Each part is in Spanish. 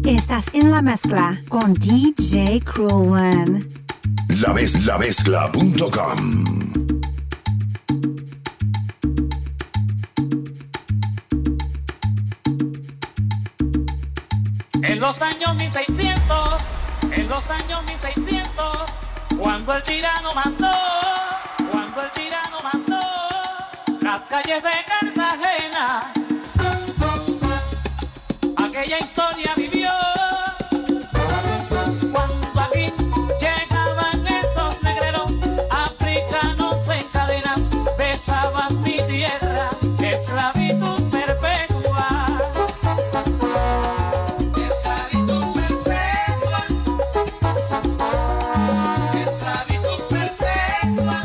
Estás en la mezcla con DJ Cruel One. Lamezcla.com. En los años 1600, cuando el tirano mandó, las calles de Cartagena, aquella historia vivió. Cuando aquí llegaban esos negreros africanos en cadenas, besaban mi tierra, esclavitud perpetua. Esclavitud perpetua. Esclavitud perpetua.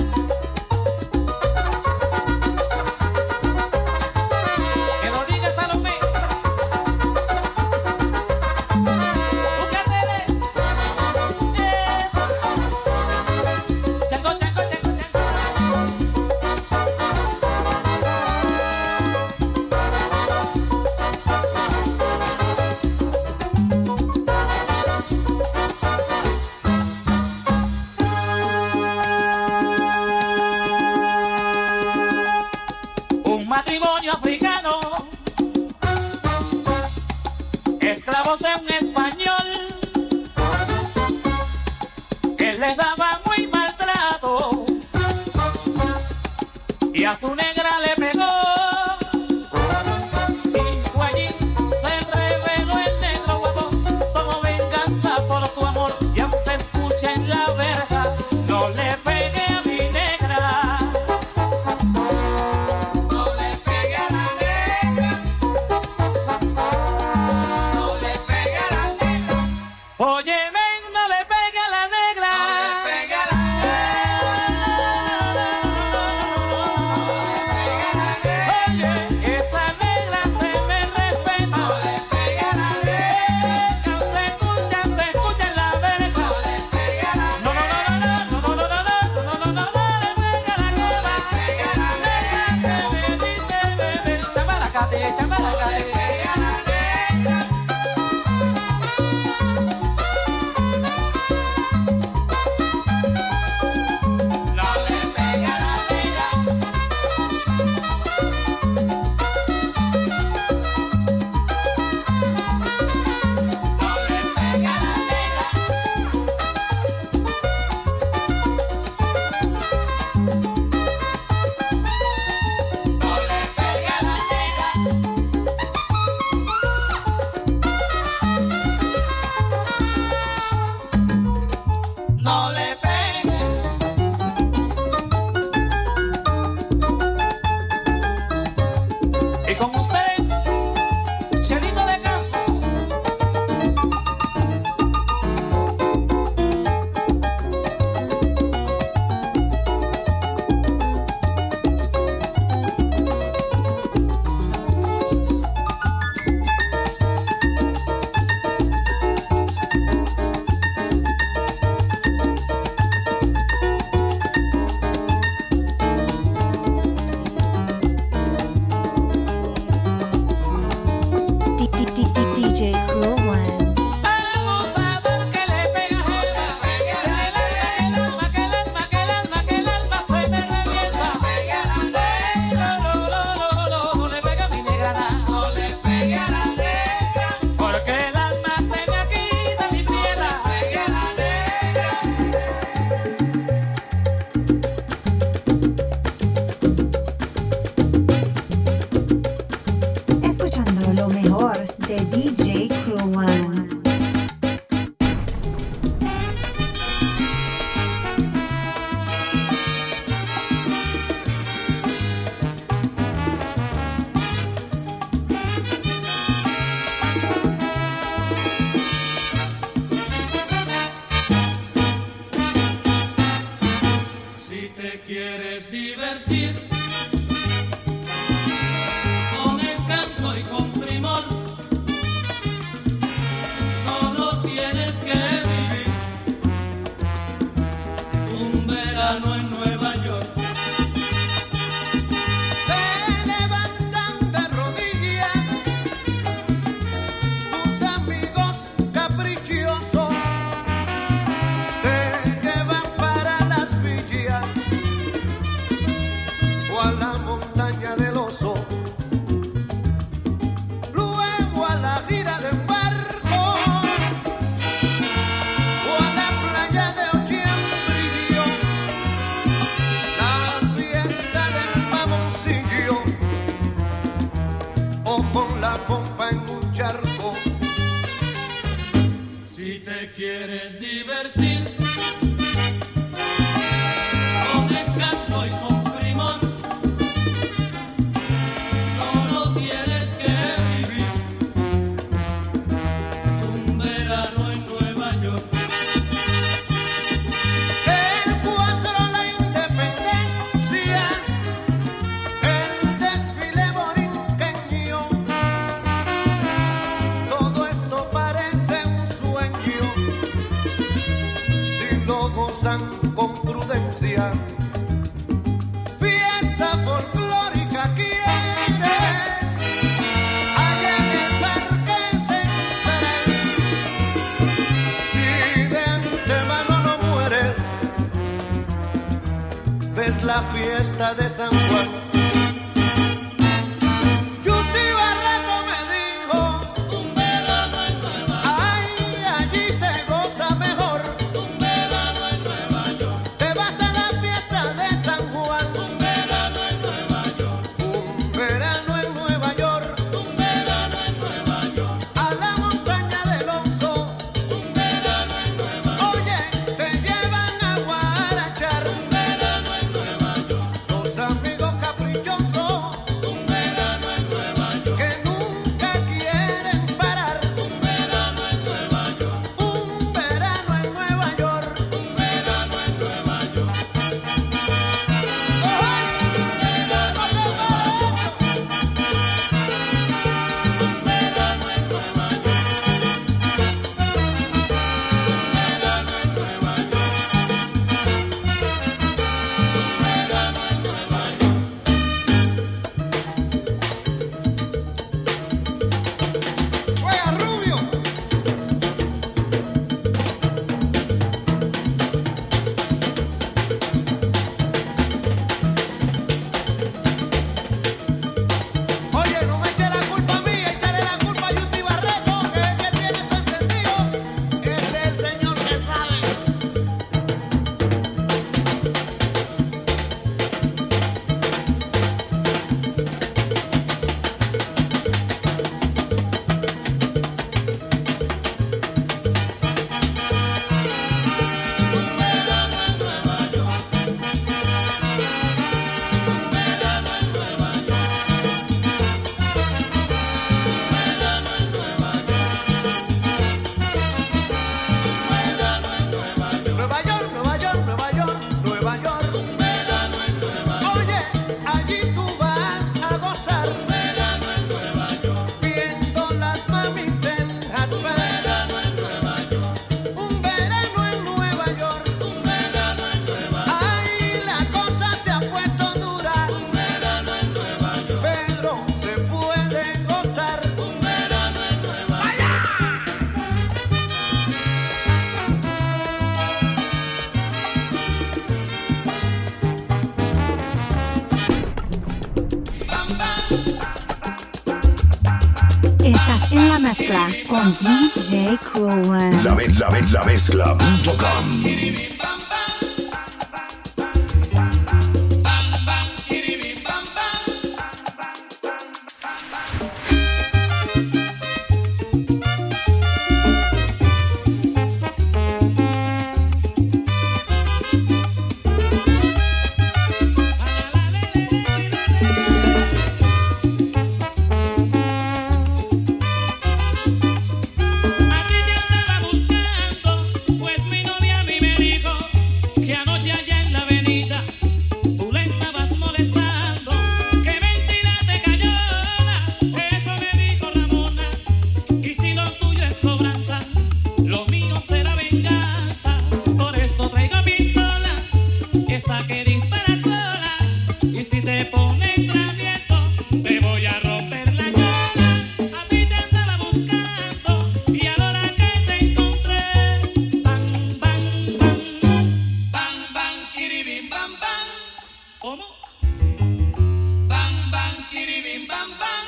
Que lo diga Salomé. Un matrimonio africano, esclavos de un español, él les daba muy maltrato y a su negra le pegó. Y fue allí, se reveló el negro guapo, tomó venganza por su amor y aún se escucha en la verja: no le pegué a mi negra. No le pegue a la negra. No le pegue a la negra. Oye, ven, no le pegue a la negra. No le pegue a la negra. Oye, esa negra se me respeta. No le pegue a la negra. Se escucha en la verja. No le pegue a la No, no, no, no, no, no, no, no, no, no, no, no, le pegue a la negra. Negra que me dice bebé, chamaracate, chamaracate. pegue a la negra. No le pegue a la negra. No le pegue a la negra. No le pegue a la negra. No le pegues. Y con ustedes, Chelito de Castro. DJ Cruel One. Vamos a ver que le pega a ella. Que el alma se me revienta. Pegue a la negra. No le pega a mi negra nada. No le pegue a la negra. Porque el alma se me quita mi piel. Pegue a la negra. Escuchando lo mejor de DJ Cruel One. Si te quieres divertir con el canto y con primor, o con la pompa en un charco. Si te quieres divertir con el canto y con primor, solo tienes que vivir un verano en Nueva York. El 4 la independencia, el desfile borinqueño, todo esto parece un sueño si lo gozan con prudencia. Fiesta folclórica quieres, allá en el Parque Central. Si de antemano no mueres, ves la fiesta de San Juan. Yuti Barreto me dijo, Un verano en Nueva York, ay, allí se goza mejor. un verano en Nueva York, Te vas a la fiesta de San Juan. un verano en Nueva York, Un verano en Nueva York, un verano en Nueva York, a la montaña del Oso. un verano en Nueva York, Oye, te llevan a guarachar un verano en Nueva York, los amigos caprichosos un verano en Nueva York, que nunca quieren parar. un verano en Nueva York, Un verano en Nueva York. un verano en Nueva York, ¡Ay! verano en Nueva York, un verano en Nueva York, un verano en Nueva York, un verano en Nueva York. ¡Juega Rubio! Oye, no me eche la culpa a mí, échale la culpa a Yuti Barreto, que es el que tiene esto encendido. Es el señor que sabe. Un verano en Nueva York, un verano en Nueva York, un verano en Nueva York, un verano en Nueva York, Nueva York, Nueva York, Nueva York, Nueva York. un verano en Nueva York, Oye, allí tú vas a gozar un verano en Nueva York, viendo las mamis en Hat un Park. verano en Nueva York, Un verano en Nueva York. un verano en Nueva York, Ay, la cosa se ha puesto dura. un verano en Nueva York, Pedro se puede gozar. un verano en Nueva York. Estás en la mezcla con DJ Cruel. La mezcla.com. A ti te andaba buscando, pues mi novia a mí me dijo que anoche allá en la avenida tú la estabas molestando. Que mentira te cayó, eso me dijo Ramona. Y si lo tuyo es cobranza, lo mío será venganza. Por eso traigo pistola, esa que dispara sola. Y si te pones travieso, te voy a romper la llora. A ti te andaba buscando y a la hora que te encontré, bang, bang, bang, Bang, bang, kiribim, bam, bang. ¿cómo? Bang, bang, kiribim, bam, bang.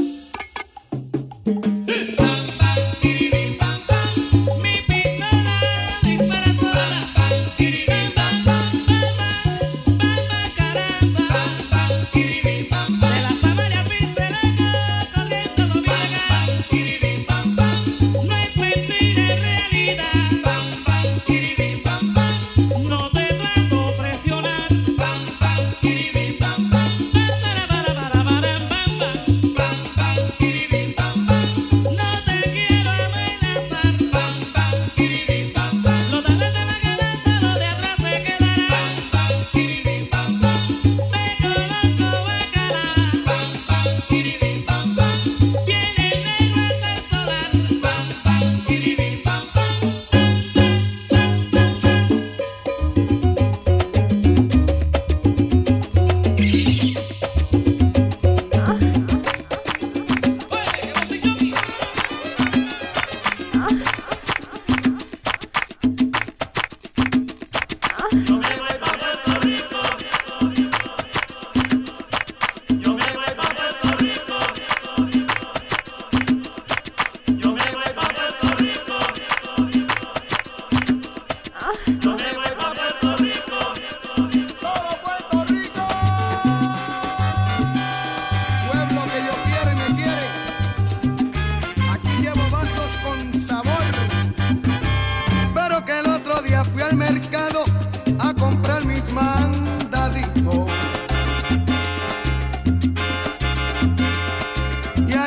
Bang, bang, kiribim, bam, bang. Mi pistola dispara sola. Bang, kiribim, bam, bang. Bang, bang, bang, bang, caramba. Bang, bang, kiribim, bam, bang. De la Samaria Fil se dejó corriendo.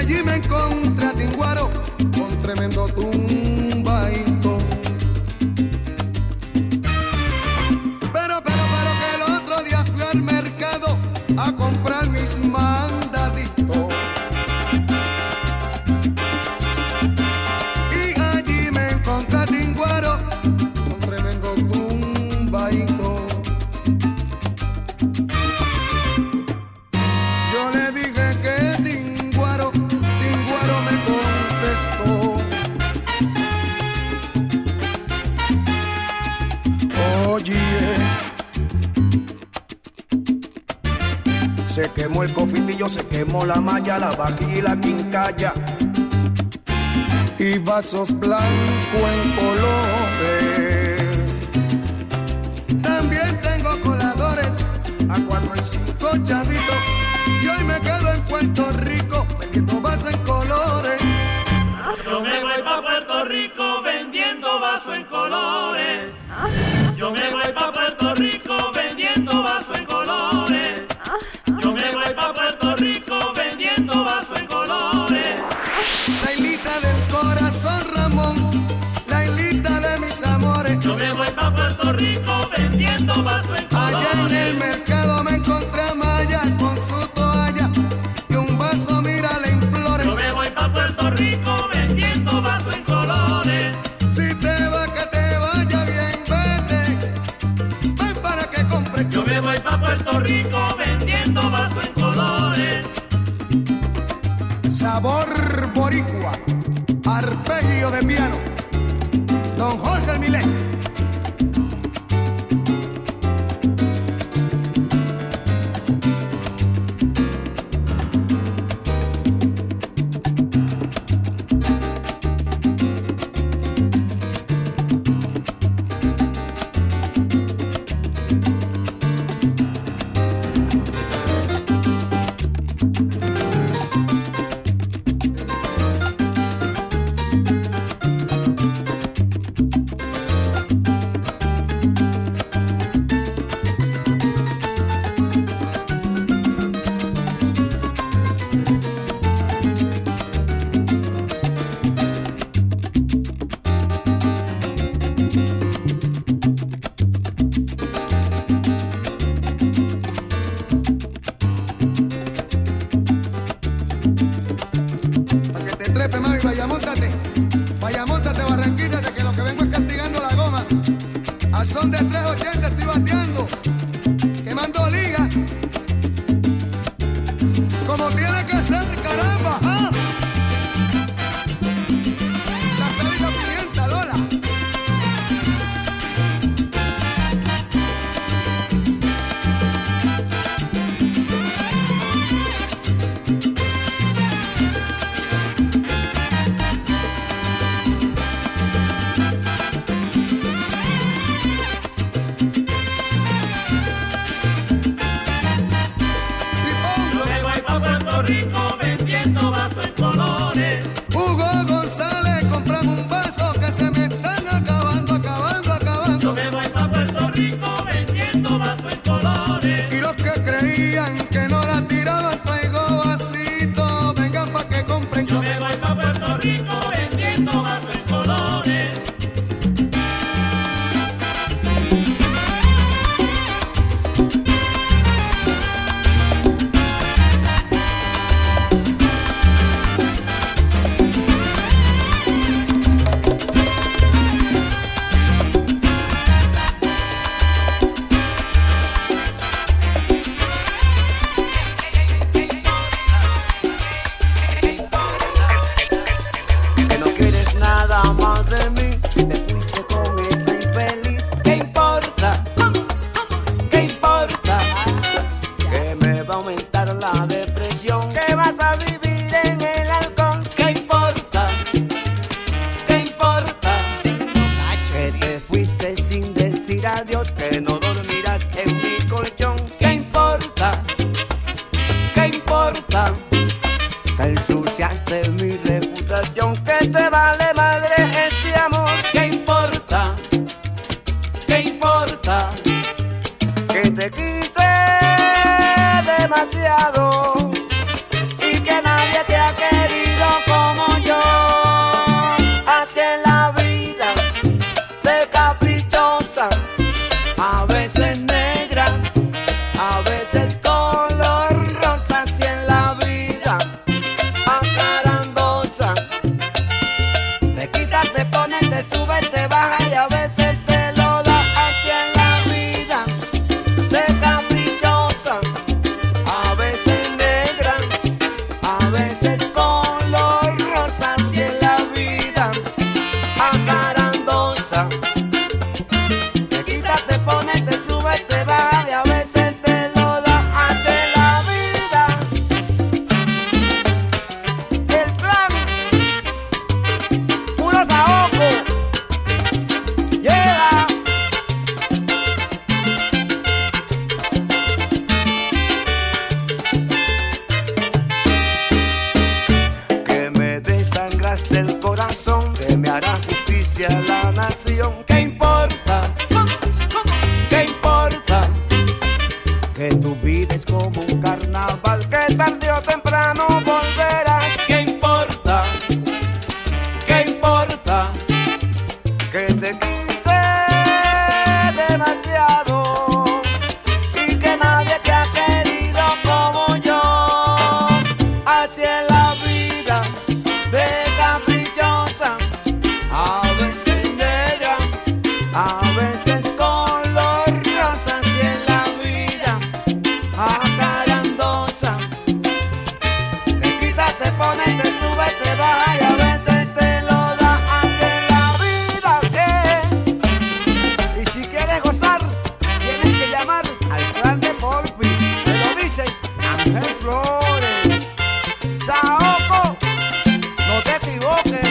allí me encontré a Tinguaro con tremendo tumbaito. Pero que el otro día fui al mercado a comprar mis mandaditos. Y allí me encontré a Tinguaro con tremendo tumbaito. Yo le dije que Tinguaro me contestó. Oye, se quemó el cofitillo, se quemó la malla, la vajilla y la quincalla, y vasos blancos en colores. También tengo coladores a 4 y 5 chavitos, y hoy me quedo en Puerto Rico vendiendo vasos en colores. Yo me voy pa' Puerto Rico vendiendo vaso en colores. Yo me voy pa' Puerto Rico vendiendo vaso en colores. Yo me voy pa' Puerto Rico vendiendo vaso en colores. La islita del corazón, Ramón, la islita de mis amores. Yo me voy pa' Puerto Rico vendiendo vaso en colores. Allá en el mercado me encontré a Maya con su toalla y un vaso, mira, le imploré. Yo me voy pa' Puerto Rico vendiendo vaso en colores. Si te va, que te vaya bien, vete, ven para que compre. Yo me voy pa' Puerto Rico vendiendo vaso en colores. Sabor boricua, arpegio de piano, don Jorge el Milé. Vaya, móntate, Barranquítate, que lo que vengo es castigando la goma. Al son de 380 estoy bateando, quemando liga, como tiene que ser, caramba. ¿Ah? La sal y la pimienta, Lola. Rico vendiendo vaso en colores. Hugo González, comprame un vaso que se me están acabando. Yo me voy pa' Puerto Rico vendiendo vaso en colores. Y los que creían que no la tiraban, traigo vasito, vengan pa' que compren. Yo me voy pa' Puerto Rico vendiendo vaso en colores. Y que nadie te ha querido. veces color rosa, si en la vida acarandosa. Te quita, te pone, te sube, te baja y a veces te lo da. Hace la vida el plan, puro saoco, lleva. Que me desangraste el corazón, que me hará justicia a la nación. ¿Qué importa? ¿Qué importa? Que tu vida es como un carnaval, que tarde o temprano volverás. ¿Qué importa? ¿Qué importa? Que te quise demasiado y que nadie te ha querido como yo. Así es la vida de caprichosa, a veces negra, a veces color rosa. Así es la vida acarandosa. Te quita, te pone, te sube, te baja y a veces te lo da. Así es la vida, Y si quieres gozar, tienes que llamar al clan de Porfi. Te lo dice Ángel Flores. Saoco, no te equivoques.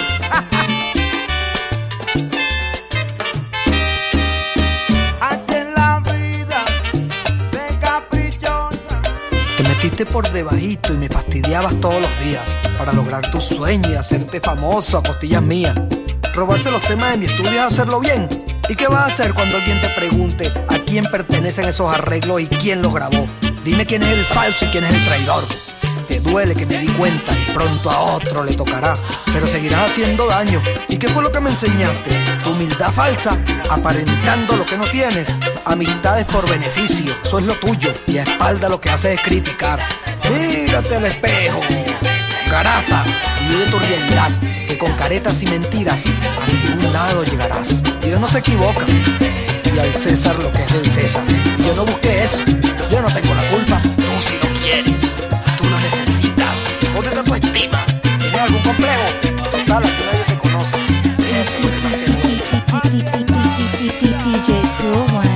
Así es la vida de caprichosa. Te metiste por debajito y me fastidiabas todos los días para lograr tus sueños y hacerte famoso a costillas mías. Robarse los temas de mi estudio es hacerlo bien. ¿Y qué vas a hacer cuando alguien te pregunte a quién pertenecen esos arreglos y quién los grabó? Dime quién es el falso y quién es el traidor. Te duele que me di cuenta y pronto a otro le tocará, pero seguirás haciendo daño. ¿Y qué fue lo que me enseñaste? Tu humildad falsa, aparentando lo que no tienes. Amistades por beneficio, eso es lo tuyo. Y a espalda lo que haces es criticar. Mírate al espejo, caraza, y vive tu realidad, que con caretas y mentiras a ningún lado llegarás. Dios no se equivoca, y al César lo que es del César. Y yo no busqué eso, yo no tengo la culpa. Tú si lo quieres, tú lo necesitas. ¿Dónde está tu estima? ¿Tienes algún complejo? Total, aquí nadie te conoce. Eso es lo que más te gusta. DJ Cruel One.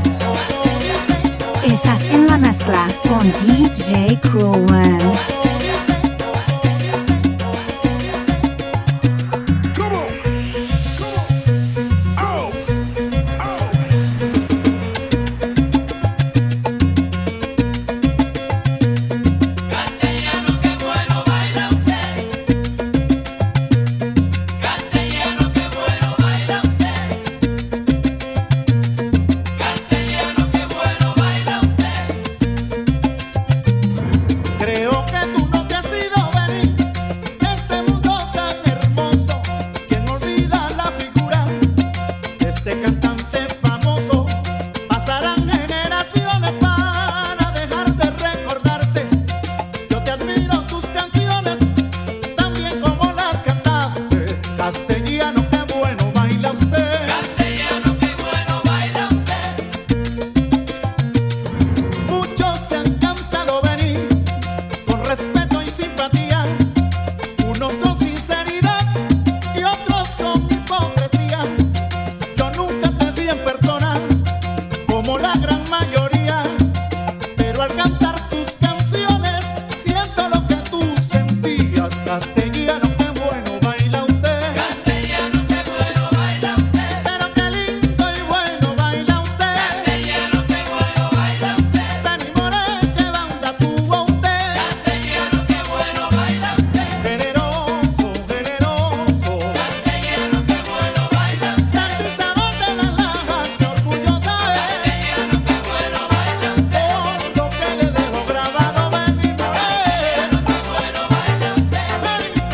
Estás en la mezcla con DJ Cruel One. Castellano, qué bueno baila usted. Castellano, qué bueno baila usted. Castellano, qué bueno baila usted. Creo que tú no te has ido venir de este mundo tan hermoso. Quien olvida la figura de este cantante famoso. Pasarán generaciones para dejar de recordarte. Yo te admiro tus canciones, también como las cantaste. Castellano, qué bueno baila usted. Castellano, qué bueno baila usted. Muchos te han cantado venir con respeto y simpatía, unos con sinceridad y otros con hipocresía. Yo nunca te vi en persona como la gran mayoría, pero al cantar tus canciones siento lo que tú sentías. Castellano, qué bueno baila usted. Castellano, qué bueno baila usted. Pero qué lindo y bueno baila usted. Castellano, qué bueno baila usted. Dani More, qué banda tuvo usted. Castellano, qué bueno baila usted. Generoso, generoso. Castellano, qué bueno baila usted. Santo Isabel de la Laja, qué orgullosa es. Castellano, qué bueno baila usted. Por lo que le dejo grabado, Benny Moré. Qué bueno baila usted. Benny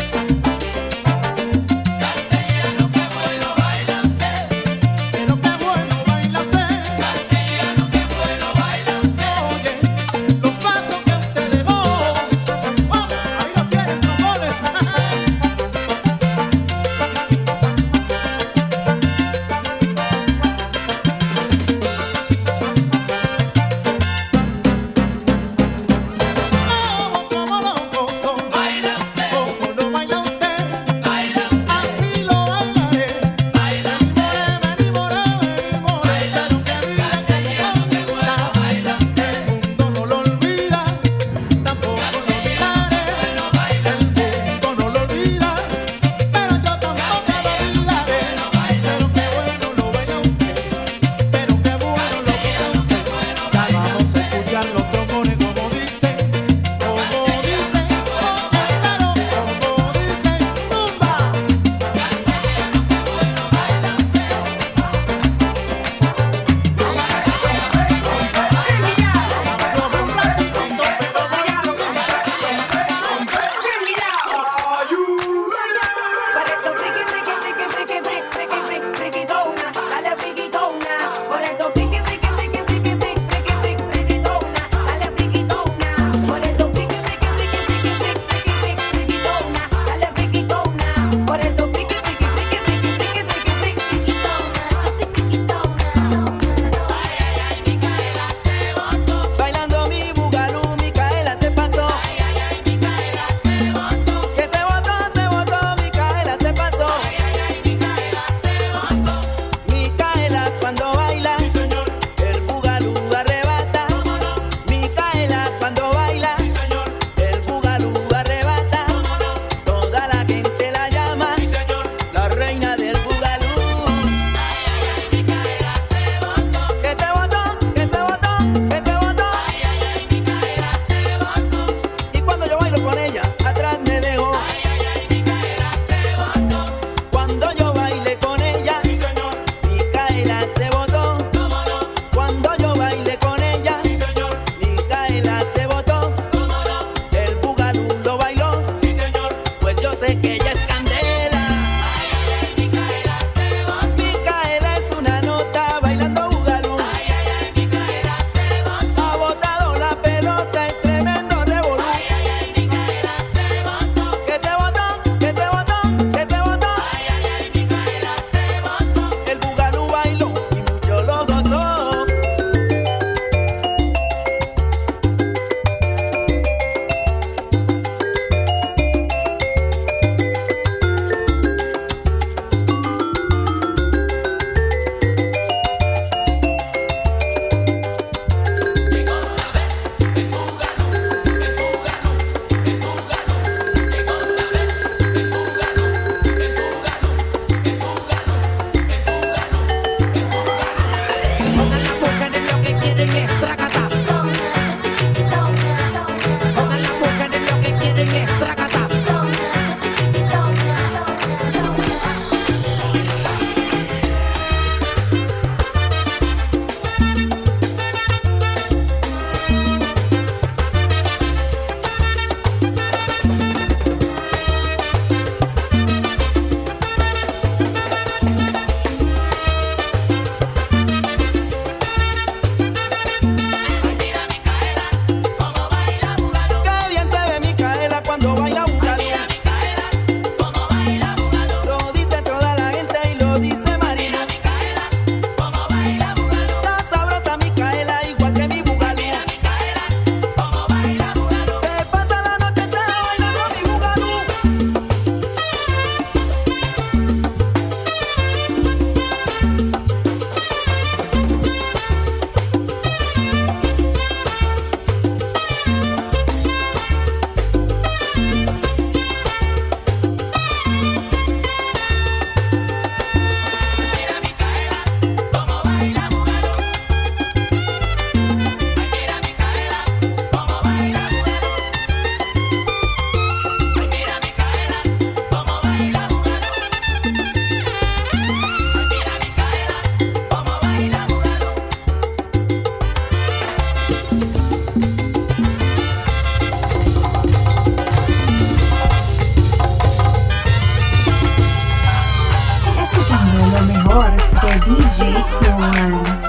DJ Cruel.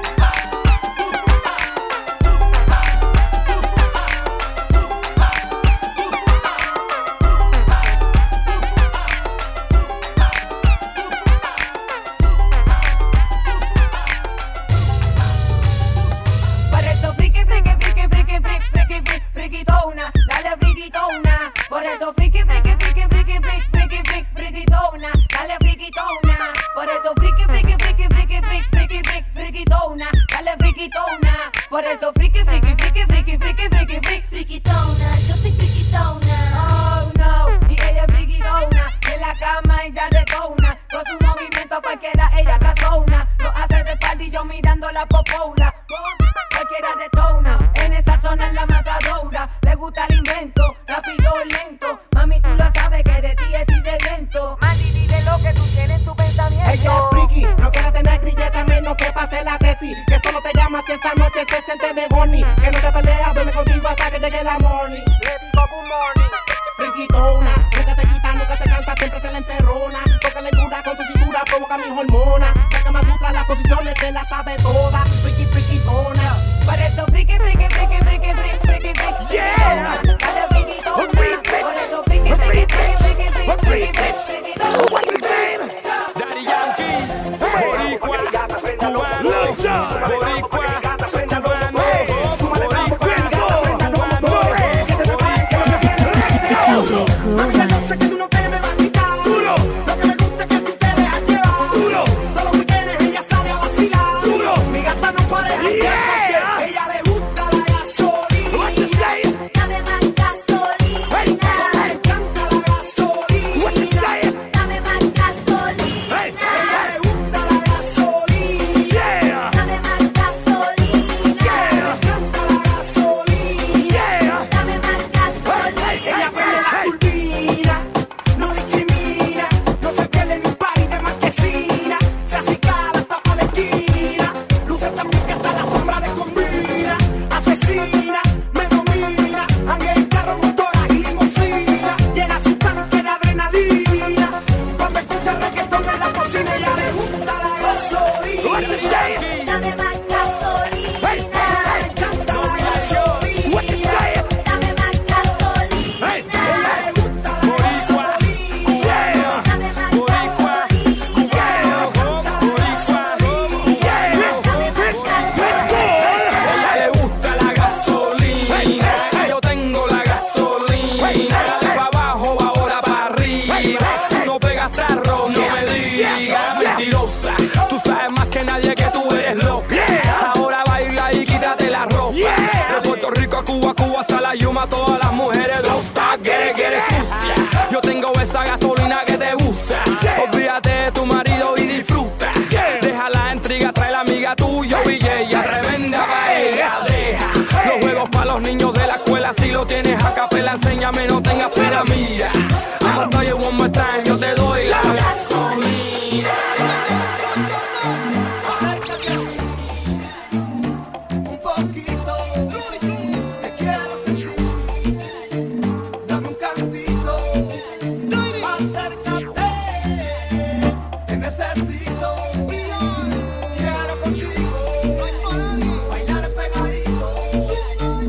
Todas las mujeres don't stop, get it sucia. Yo tengo esa gasolina que te gusta. Olvídate de tu marido y disfruta. Deja la intriga, trae la amiga tuya y ella tremenda paella. Deja los juegos para los niños de la escuela. Si lo tienes a capela, enséñame, no tengas pena. Mira, I'ma tell you one more time, yo te doy la gasolina.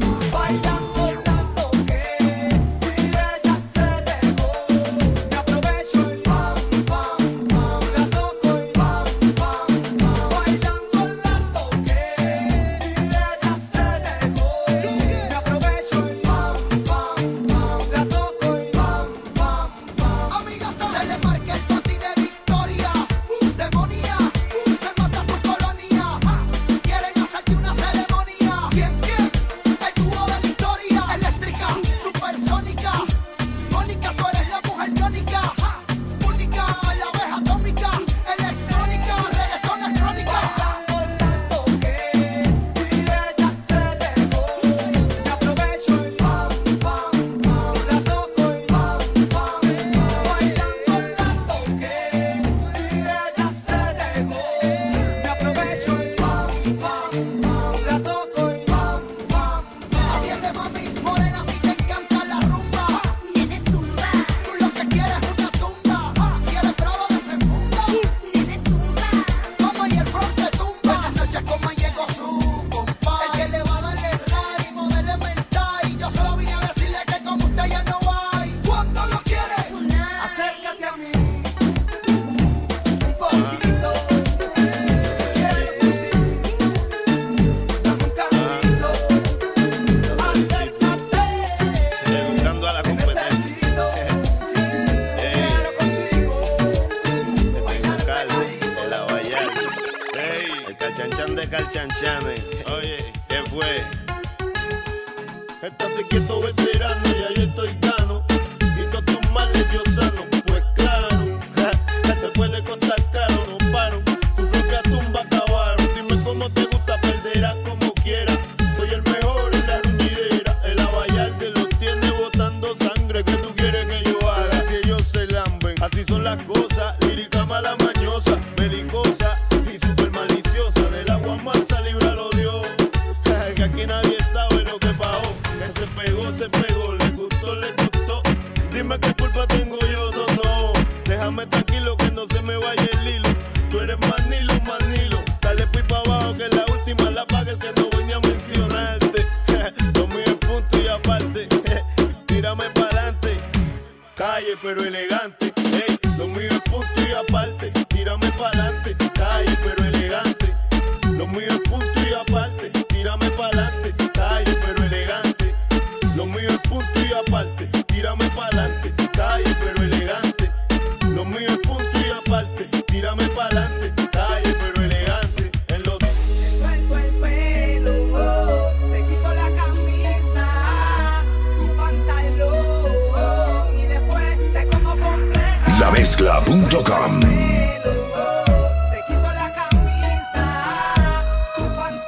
Bailando tanto que ella se regó. Me aprovecho. Estate quieto, veterano, ya yo estoy gano. Y todos tus males yo sano. Pues claro, te puede costar caro, no paro. Su propia tumba cavaron. Dime cómo te gusta, perderás como quieras. Soy el mejor en la ruñidera. El abayalde los tiene botando sangre. ¿Qué tú quieres que yo haga si ellos se lamben? Así son las cosas, lírica mala mañosa, belicosa y super maliciosa. Del agua mansa, líbralo Dios. Que aquí nadie sabe lo que pasó. Que se pegó, le gustó. Dime qué culpa tengo yo, no. Déjame tranquilo que no se me vaya el hilo. Tú eres manilo. Dale pues pa' abajo que la última la paga el que no voy ni a mencionarte. Lo mío es punto y aparte. Tírame pa'lante. Calle pero elegante. Ey, lo mío es punto y aparte. Tírame pa'lante. Calle pero elegante. Lo mío es punto y aparte. Tírame pa'lante. Calle pero elegante. Lo mío es punto y aparte. Tírame pa'lante. Calle pero elegante. Lo mío es punto y aparte. Tírame pa'lante. Calle pero elegante. En los Suelto el pelo, te quito la camisa, tu pantalón y después te como completa. Lamezcla.com. Te quito la camisa, tu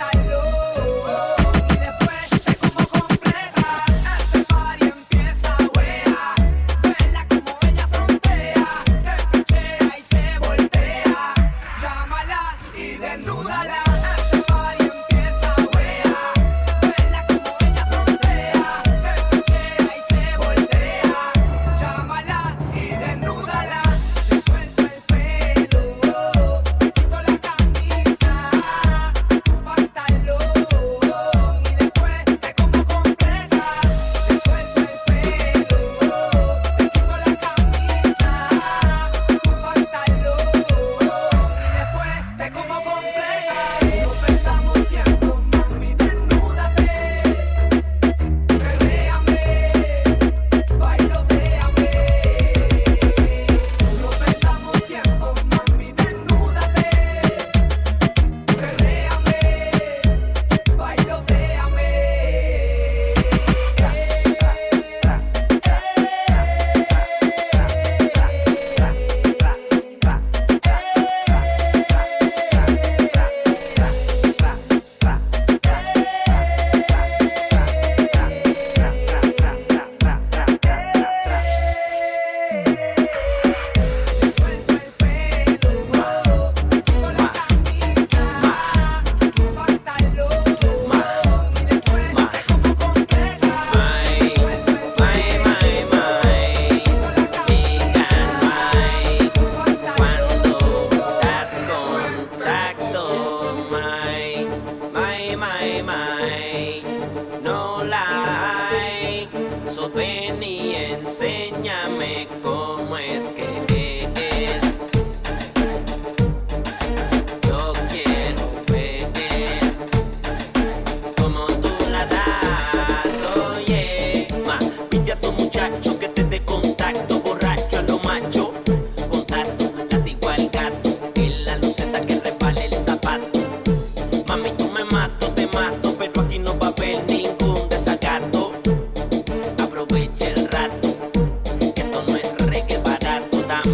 pantalón y después te como completa. Este party empieza a wea, verla como ella frontea, te pichea y se voltea. Llámala y desnúdala. Este party empieza a wea, verla como ella frontea, te pichea y se voltea. Llámala y desnúdala. Te suelto el pelo, te quito la camisa, tu pantalón y después te como completa. Te suelto el pelo, te quito la camisa, tu pantalón y después te como completa. No perdamos tiempo, mami, desnúdate, perréame, bailotéame. No perdamos tiempo, mami, desnúdate, perréame, bailotéame. Suelto el pelo, te quito la camisa, tu pantalón y después te como completa. Suelto el pelo, te quito la camisa, tu pantalón. Das contacto, no lie. So ven y enséñame cómo es que es. Yo quiero ver cómo tú la das. Oye, pide a tu muchacho que te dé contacto, borracho a lo macho. Contacto, látigo al gato, en la luceta que resbale el zapato. Mami, tú me mato, te mato, pero aquí no va a haber ningún desacato. Aprovecha el rato, que esto no es reggae barato. Dame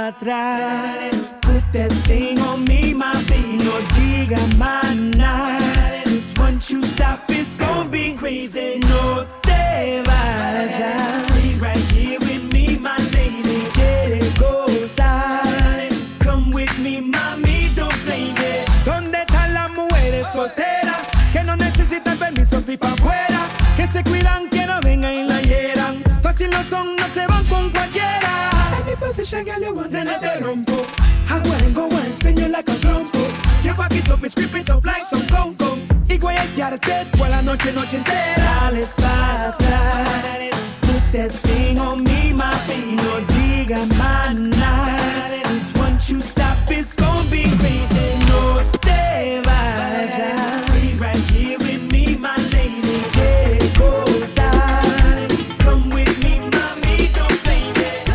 atrás. Put that thing on me, mami, no diga más nada. 'Cause once you stop, it's gonna be crazy. No te vayas. Stay right here with me, my lady. Si quieres gozar, come with me, mami, don't play it. ¿Dónde están las mujeres solteras que no necesitan permiso ni pa' afuera? Que se cuidan, que no vengan y la hieran. Fácil no son, no se van con cualquiera. Any position, girl, you want, then I te rompo. I go and spin you like a trompo. You back it up, me script it up like some conco. Y guayarte toda la noche entera. Dale pa' atrás. Put that thing on me, mami, no diga más nada. 'Cause once you stop, it's gonna be crazy. No te vayas. Stay right here with me, my lady. Si quieres gozar, come with me, mami, don't play it.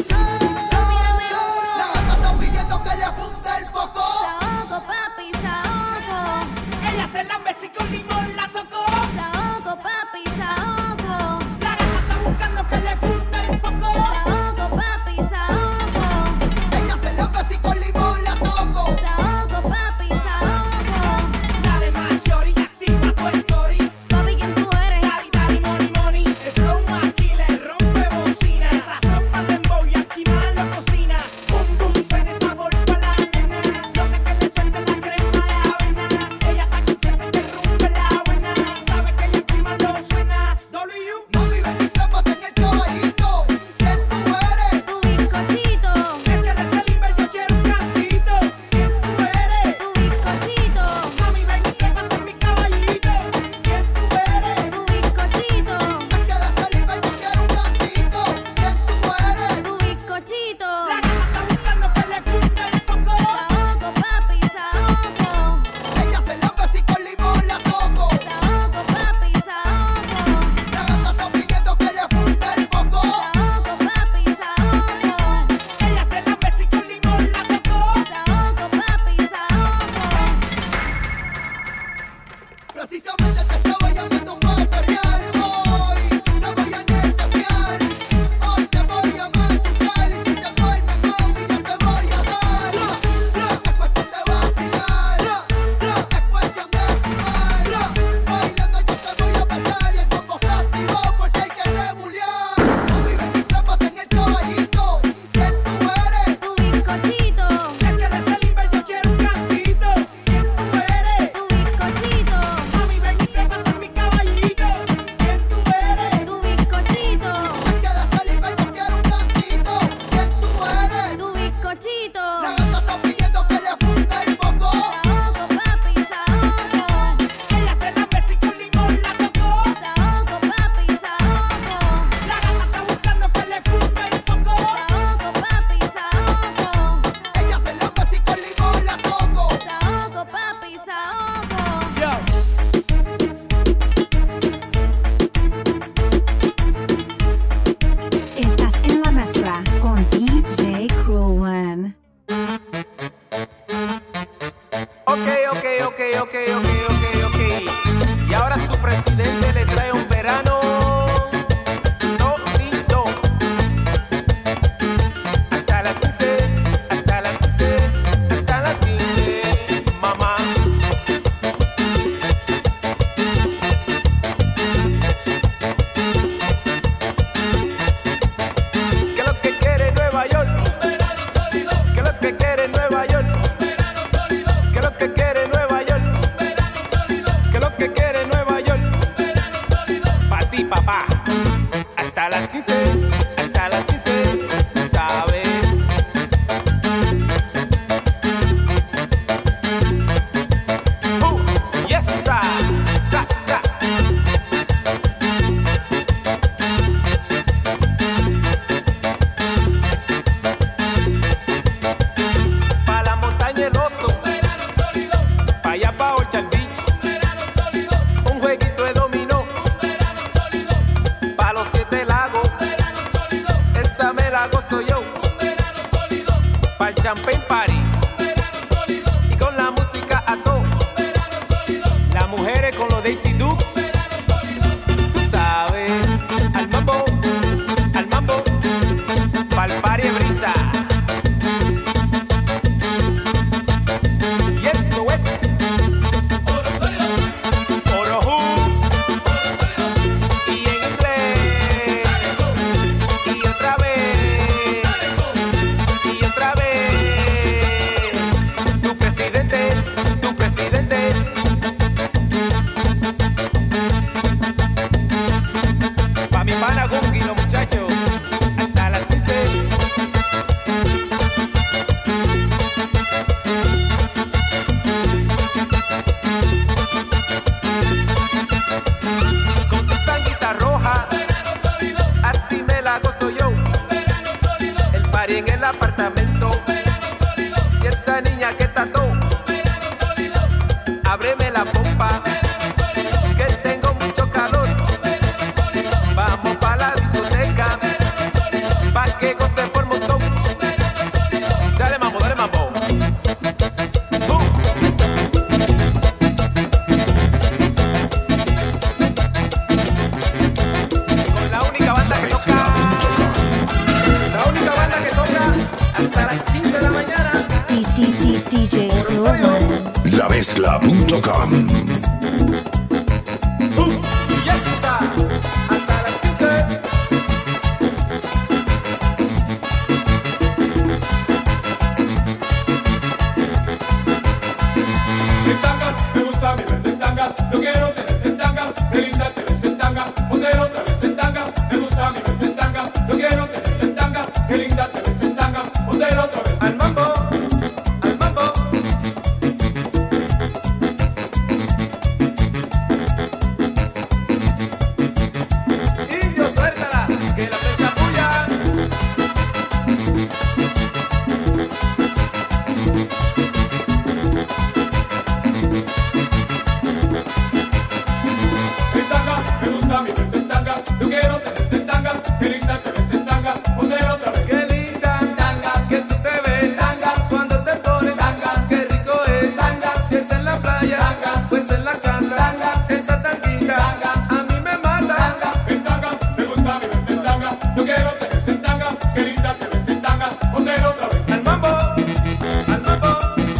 La gata está pidiendo que le funde el foco. Saoco, papi, saoco. Ella se lambe si con limón la tocó. Saoco, papi, saoco. La gata está buscando que le funde el foco. Saoco, papi, saoco. Ella se lambe si con limón la toco. Saoco, papi, saoco. Dale más shorty, activa tu story. Papi, ¿quién tú eres? Daddy, daddy, money, money. El flow aquí le rompe bocina. Esa sopa de embow y aquí más lo cocina. Bum, bum, suena el sabor pa' la nena. Loca que le suelte la crema de avena. Ella está consciente que rompe la buena. Sabe que ella aquí más lo suena. W. No vives ni trápate en el caballito. ¿Quién tú eres? Tu bizcochito. Es que de ese libre yo quiero un cantito. ¿Quién tú eres? Tu bizcochito. Mami, ven y trépate en mi caballito. ¿Quién tú eres? Tu bizcochito. Es que de ese libre yo quiero un cantito. ¿Quién tú eres? Tu bizcochito. La gata está buscando que le funde el foco. Saoco, papi, saoco. Ella se lambe si con limón la toco. Saoco, papi, saoco. La gata está pidiendo que le funde el foco. Saoco, papi, saoco. Ella se lambe si con limón la tocó. Saoco, papi, saoco. Precisamente te estaba llamando un material. Hoy no voy a negociar. Hoy te voy a machucar. Y si te duermes, mami, yo te voy a dar. Es cuestión de vacilar. Es cuestión de fumar. Bailando yo te voy a besar. Y el combo está activado por si hay que rebuliar. Mami, ven y trápate en el caballito. ¿Quién tú eres? Tu bizcochito. Es que de ese libre yo quiero un cantito. ¿Quién tú eres? Tu bizcochito. Mami, ven y trépate en mi caballito. ¿Quién tú eres? Tu bizcochito. Es que de ese libre yo quiero un cantito. ¿Quién tú eres? Tu bizcochito. La gata está pidiendo que le funde el foco. Saoco, papi, saoco. Ella se lambe si con limón la tocó. Saoco, papi, saoco. La gata está buscando que le funde el foco. Saoco, papi, saoco. Ella se lambe si con limón la toco. Saoco, papi, saoco. Estás en la mezcla con DJ Cruel. Ok. Y ahora su presidente le trae un verano solito. Hasta las 15, hasta las 15, hasta las 15, mamá. ¿Qué es lo que quiere Nueva York? Un verano sólido. ¿Qué es lo que quiere Nueva York? Un verano sólido. ¿Qué es lo que quiere Nueva York? Un verano sólido. ¿Qué es lo que quiere Nueva York? Un verano sólido. Pa' ti, papá. Hasta las 15, hasta las 15, ¿sabes? Yes, sa. Pa' la montaña el oso, pa' allá pa' Orchard Beach, un jueguito de dominó, pa' los 7 lagos, esa me la gozo yo, pa' el champagne party, y con la música a todo, las mujeres con los Daisy Dukes, tú sabes, al mambo, pa'l party de brisa. Crowman. Lamezcla.com. Me gusta mi verte en tanga, yo quiero tenerte en tanga, qué linda te ves en tanga, ponte otra vez en tanga. Me gusta mi verte en tanga, yo quiero tenerte en tanga, qué linda te ves en tanga, ponte otra vez. Al mambo, al mambo. Indio, suéltala, que la flecha tuya. En tanga, me gusta mi verte en tanga, yo quiero tenerte en tanga, qué linda te ves en tanga, ponte otra vez. Qué linda tanga, que tú te ves tanga, cuando te pones tanga, qué rico es tanga, si es en la playa tanga, pues en la casa tanga, esa tanguita tanga, a mí me mata tanga. En tanga, me gusta mi verte en tanga, yo quiero tenerte en tanga, qué linda te ves en tanga, ponte otra vez. Al mambo, al mambo.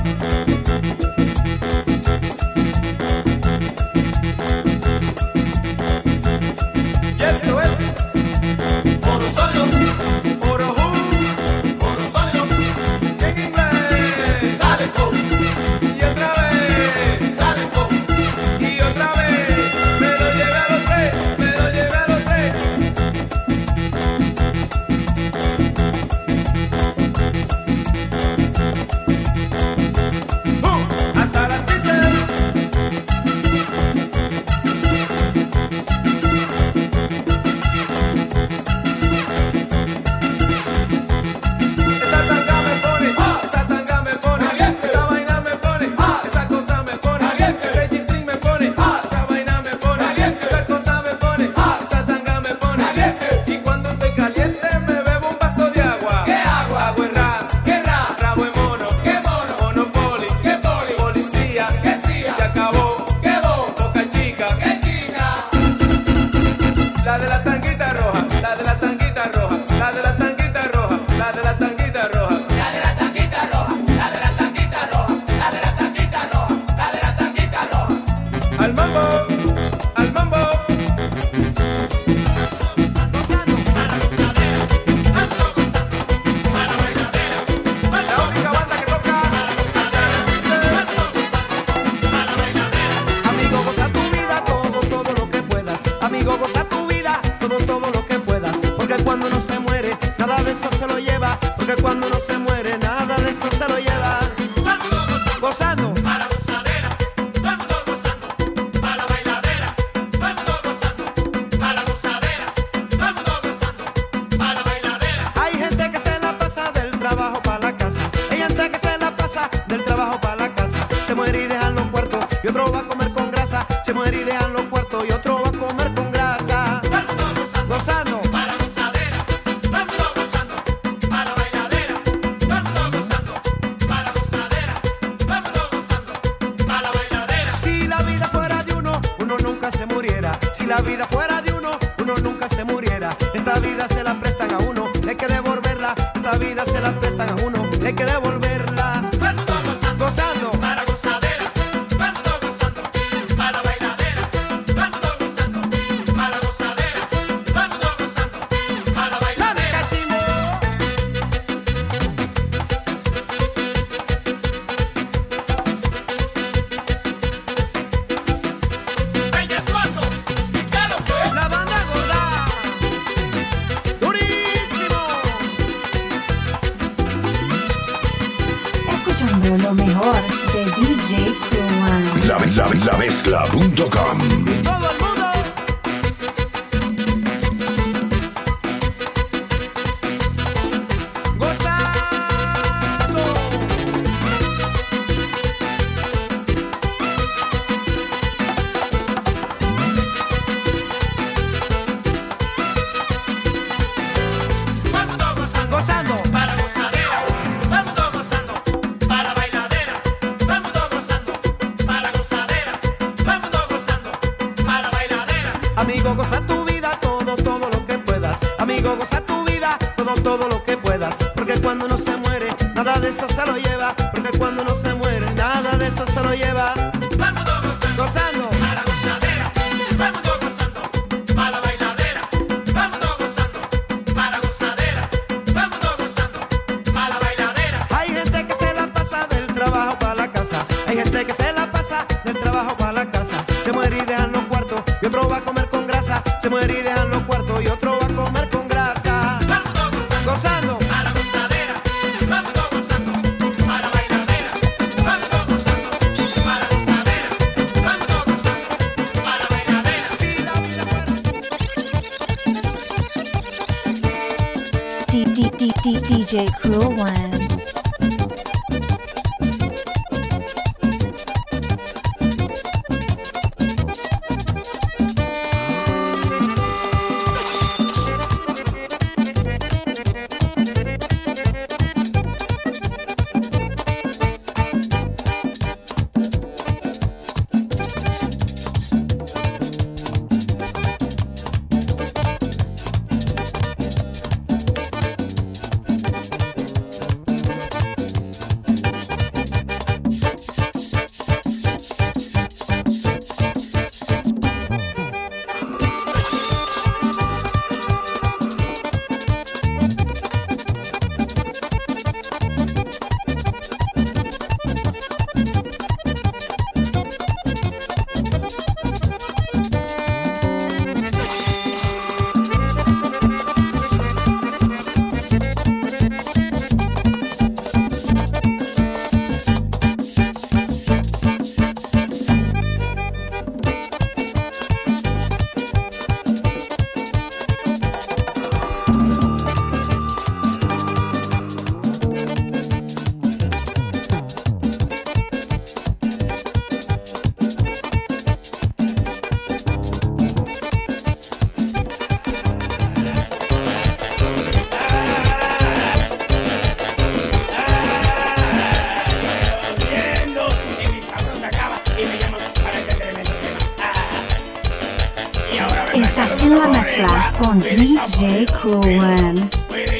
Y esto es Oro Sólido, Oro Who, Oro Sólido, en inglés, sale tú, y otra vez, sale tú, y otra vez, me lo llevé a los tres, me lo llevé a los tres. Hasta las 15. Esa tanga me pone, esa tanga me pone, esa vaina me pone, esa cosa me pone, ese G-string me pone, esa vaina me pone, esa cosa me pone, esa tanga me pone. Y cuando estoy caliente me bebo un vaso de agua. ¿Qué agua? Agua en rap, ¿qué rap? Rabo en mono, ¿qué mono? Monopoly, ¿qué poli? Policía, ¿qué CIA? Se acabó, ¿qué bo? Boca chica, ¿qué chica? La de la tanguita roja, la de la tanguita roja, la de la tanguita roja, la de la tanguita roja, la de la tanguita roja, la de la tanguita roja, la de la tanguita roja, la de la tanguita roja. Al mambo, al mambo. La única banda que toca. Amigo, goza tu vida, todo lo que puedas. Amigo, goza tu vida, todo lo que puedas. Porque cuando uno se muere, nada de eso se lo lleva. Porque cuando uno se muere, nada de eso se lo lleva. Gozando. Para la gozadera, vamos gozando. Para la bailadera, vamos gozando. Para la gozadera, vamos gozando. Para la bailadera. Hay gente que se la pasa del trabajo para la casa. Hay gente que se la pasa del trabajo para la casa. Se muere y dejan los cuartos y otro va a comer con grasa. Se muere y dejan los cuartos y otro va a comer con grasa. Gozando. Para la gozadera, vamos gozando. Para la bailadera, vamos gozando. Para la gozadera, vamos gozando. Para la bailadera. Si la vida fuera de uno, uno nunca se muriera. Si la vida fuera de uno, uno nunca se muriera. Esta vida se la prestan a uno, hay que devolverla. Esta vida se la prestan a uno, hay que devolverla. Vamos gozando. Para la gozadera, vamos gozando. Para la bailadera, vamos gozando. Para la gozadera, vamos gozando. Para la bailadera. Reyes Suazo, claro que la banda gorda, durísimo. Escuchando lo mejor de DJ Crowman. Lamezcla.com. Todo el mundo. Gozando. Vamos gozando. Para la gozadera, vamos gozando. Para la bailadera, vamos gozando. Para la gozadera, vamos gozando. Para la bailadera. Amigo, goza tu vida, todo lo que puedas. Amigo, goza tu vida, todo lo que puedas. Porque cuando uno se muere, nada nada de eso se lo lleva, porque cuando no se muere, nada de eso se lo lleva. Vamos todos Gozando. a la gozadera, vamos todos gozando, a la bailadera, vamos todos gozando, a la gozadera, vamos todos gozando, a la bailadera. Hay gente que se la pasa del trabajo para la casa, hay gente que se la pasa del trabajo para la casa. Se muere y dejan los cuartos y otro va a comer con grasa. Se muere y dejan los cuartos y otro va a comer con grasa. Vamos todos Gozando. a la gozadera, vamos todos gozando, a la bailadera, vamos todos gozando, a la gozadera, vamos todos gozando, a la bailadera. Sí, la vida fuera. DJ Cruel One. Estás en la mezcla con DJ Cruel One.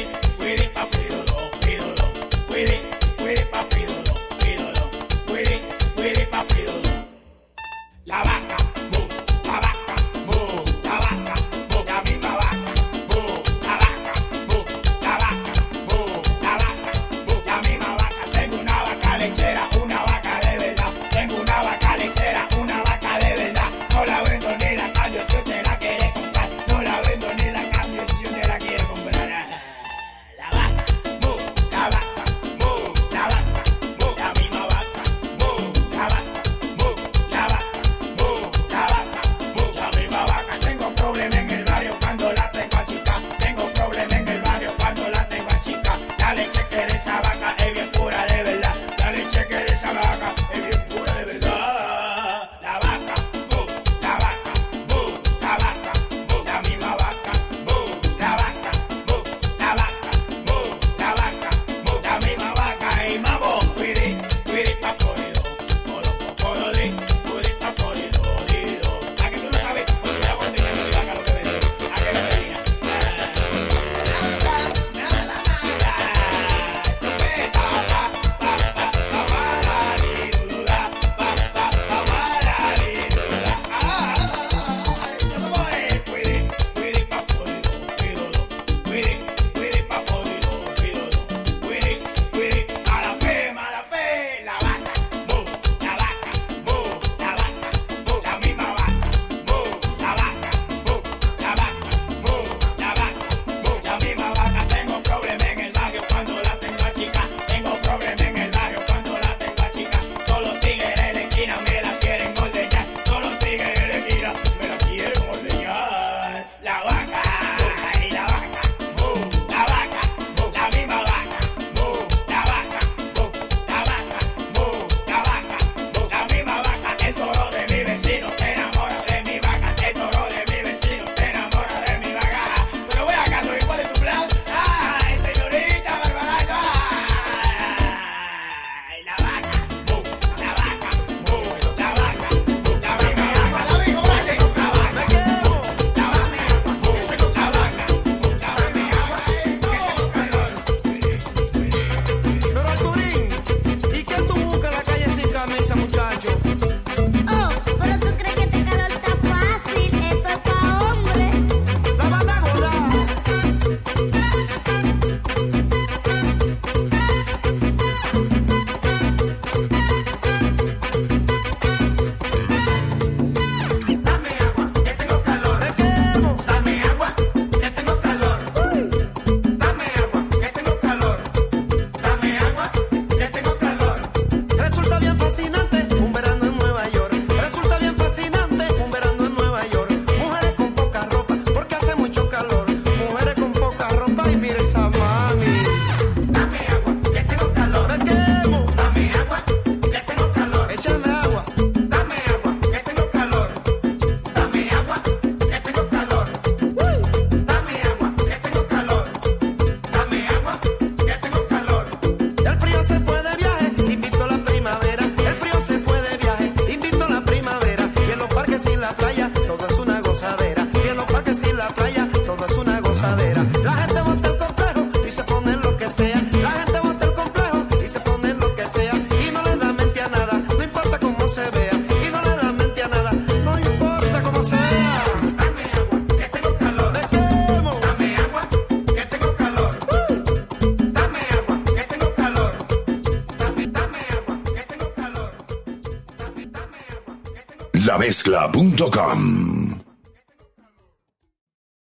La vaca, mu, la vaca, mu, la vaca, mu, la misma vaca, mu, la vaca, mu, la vaca, mu, la vaca, mu, la misma vaca. Tengo una vaca lechera, una vaca de verdad. Tengo una vaca lechera, una vaca de verdad. No la vendo ni la cambio si usted la quiere comprar. No la vendo ni la cambio si usted la quiere comprar. lamezcla.com.